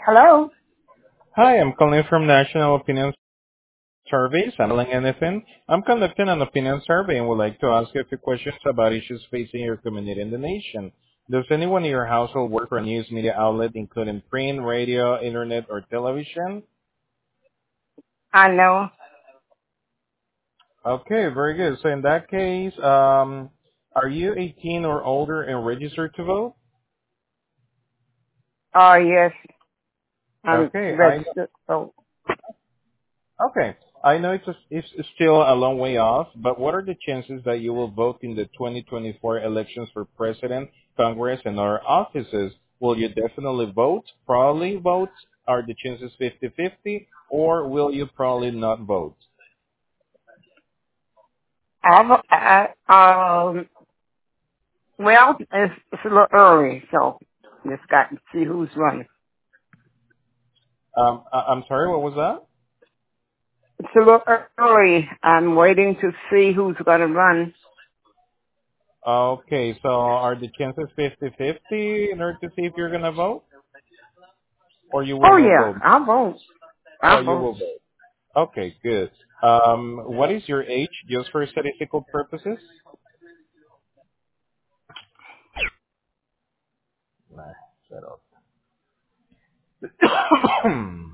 Hello? Hi, I'm calling from National Opinion Survey, handling anything. I'm conducting an opinion survey and would like to ask you a few questions about issues facing your community and the nation. Does anyone in your household work for a news media outlet, including print, radio, internet, or television? I know. Okay, very good. So in that case, are you 18 or older and registered to vote? Oh, yes. I'm Okay, registered. Oh, Okay. I know it's still a long way off, but what are the chances that you will vote in the 2024 elections for president, Congress, and other offices? Will you definitely vote, probably vote? Are the chances 50-50, or will you probably not vote? well, it's a little early, so just got to see who's running. I'm sorry, what was that? It's a little early. I'm waiting to see who's going to run. Okay, so are the chances 50-50 in order to see if you're going to vote, or you will Oh, not yeah. vote? I'll vote. Oh, I'll you vote. will vote. Okay, good. What is your age, just for statistical purposes? Nah, shut up.